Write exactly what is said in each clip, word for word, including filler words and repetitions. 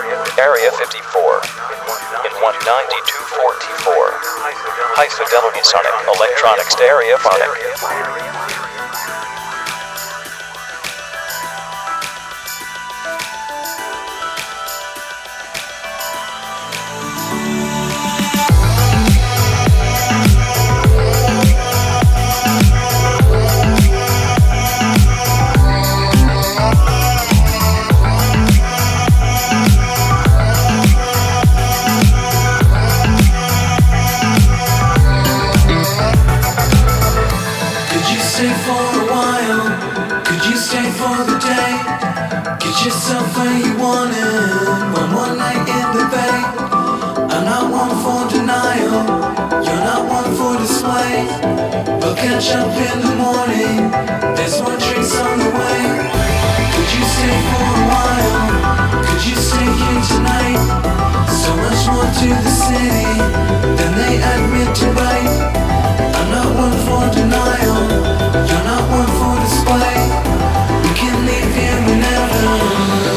Area fifty-four. In one ninety-two forty-four. High fidelity sonic electronic stereophonic. Yourself where you want it. One more night in the bay. I'm not one for denial. You're not one for display. We'll catch up in the morning. There's more drinks on the way. Could you stay for a while? Could you stay here tonight? So much more to the city than they admit to bite. I'm not one for denial. You're not one for display. We can leave here whenever.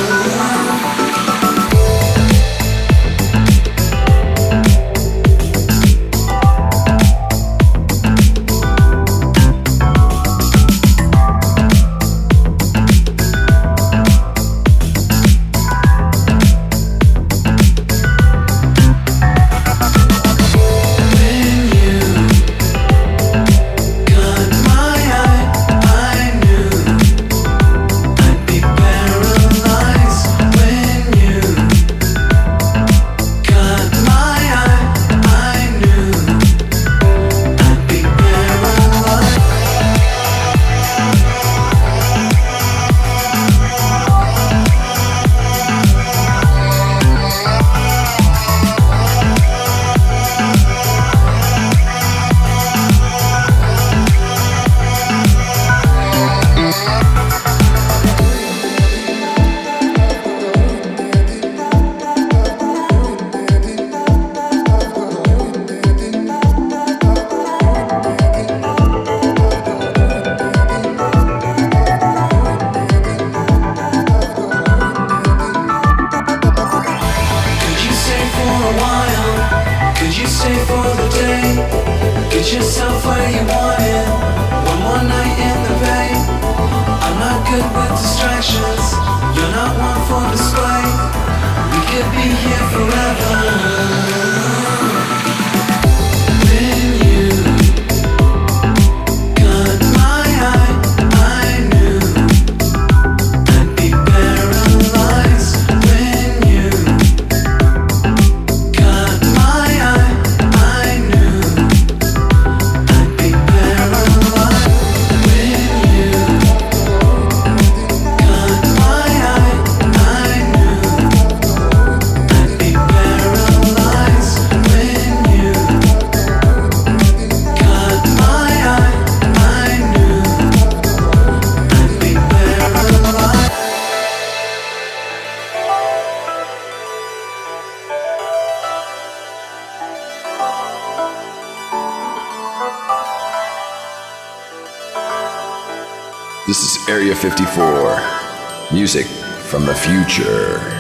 This is Area fifty-four, music from the future.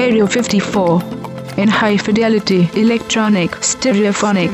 Area fifty-four in high fidelity electronic stereophonics.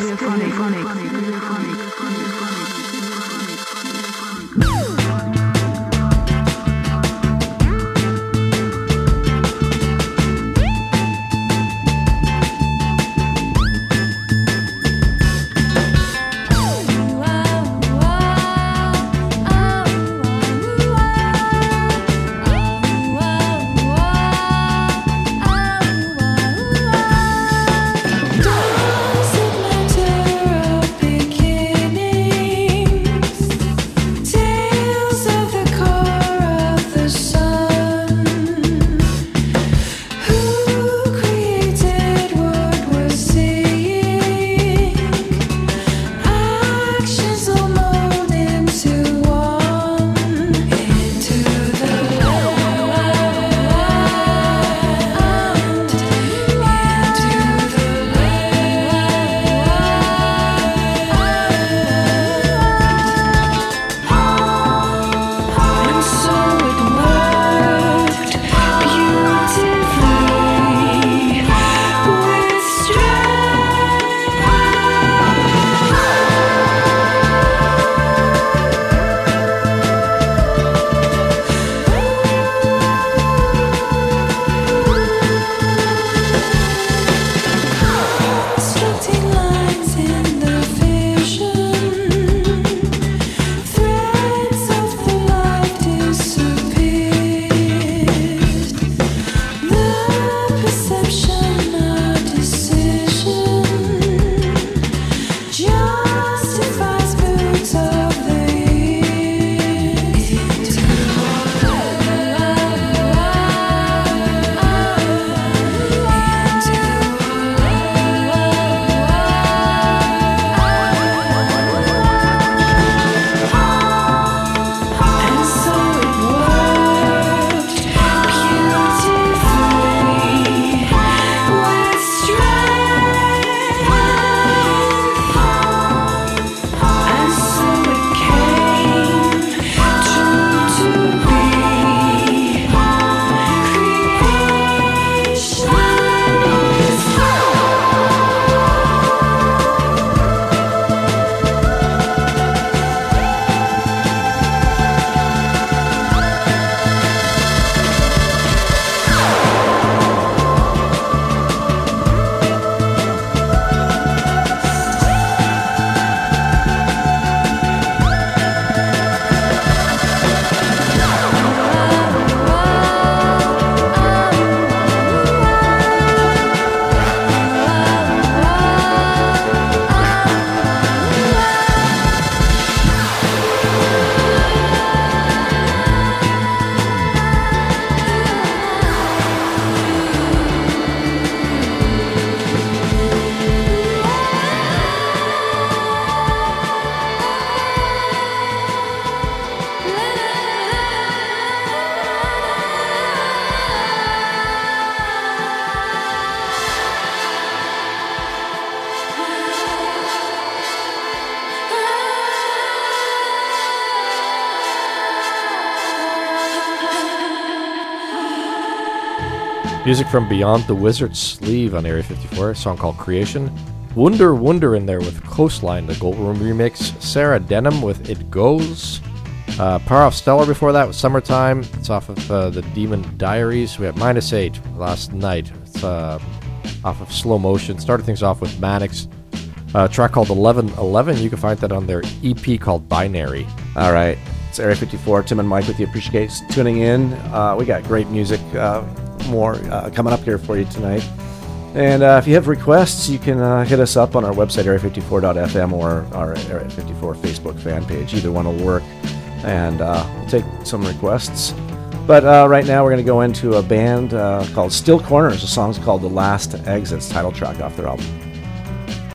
Music from Beyond the Wizard's Sleeve on Area fifty-four, a song called Creation. Wunder Wunder in there with Coastline, the Gold Room remix. Sarah Denham with It Goes. Uh, Power Off Stellar before that was Summertime. It's off of uh, the Demon Diaries. We had Minus Eight last night. It's uh, off of Slow Motion. Started things off with Mannix. A track called eleven eleven. You can find that on their E P called Binary. All right. It's Area fifty-four. Tim and Mike with you. Appreciate tuning in. Uh, we got great music. Uh, more uh, coming up here for you tonight. And uh, if you have requests, you can uh, hit us up on our website, area fifty-four dot f m, or our Area fifty-four Facebook fan page. Either one will work. And uh, we'll take some requests. But uh, right now we're going to go into a band uh, called Still Corners. The song's called The Last Exits, title track off their album.